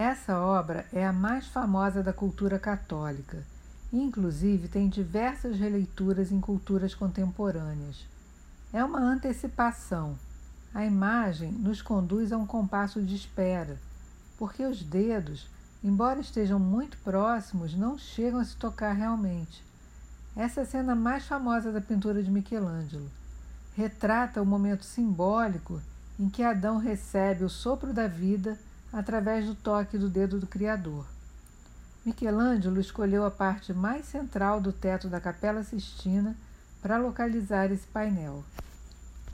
Essa obra é a mais famosa da cultura católica e, inclusive, tem diversas releituras em culturas contemporâneas. É uma antecipação. A imagem nos conduz a um compasso de espera, porque os dedos, embora estejam muito próximos, não chegam a se tocar realmente. Essa é a cena mais famosa da pintura de Michelangelo. Retrata o momento simbólico em que Adão recebe o sopro da vida através do toque do dedo do Criador. Michelangelo escolheu a parte mais central do teto da Capela Sistina para localizar esse painel.